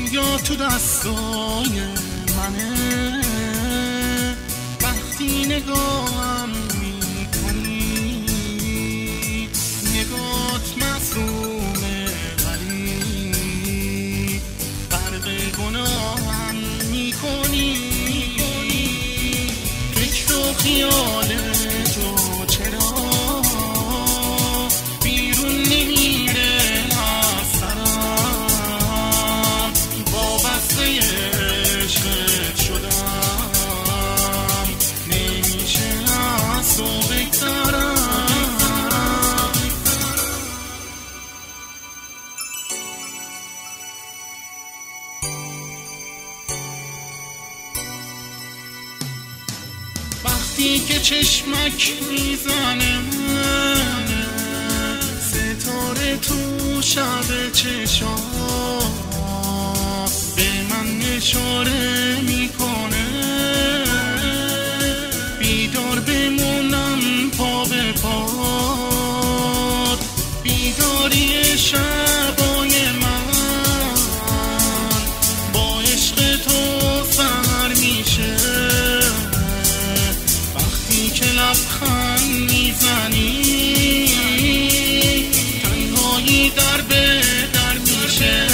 دنیا تو دستای منه، وقتی نگاهم میکنی نگات مظلومه، ولی غرق گناهم میکنی. فکر و خیال تو چرا بیرون نمیره از سرم، وابسته عشقت شدم، نمیشه از تو بگذرم. وقتی که چشمک میزنه ستاره تو شب چشام، به من اشاره میکنه بیدار بمونم پا به پاد. بیداری شبای من با عشق تو سحر میشه، وقتی که لبخند میزنی تنهایی در به در میشه.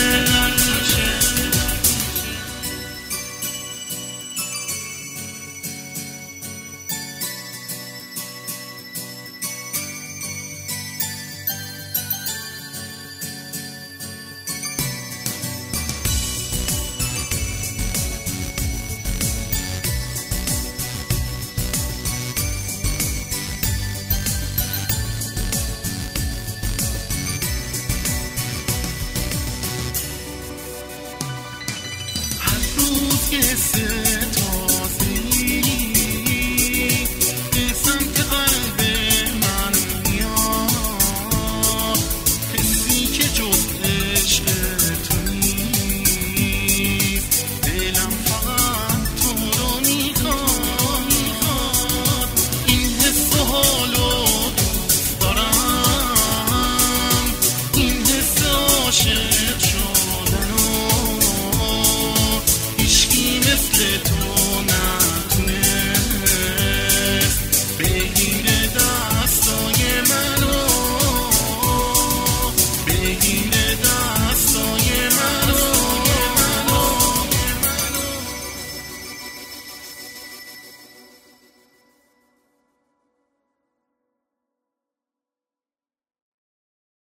Yes,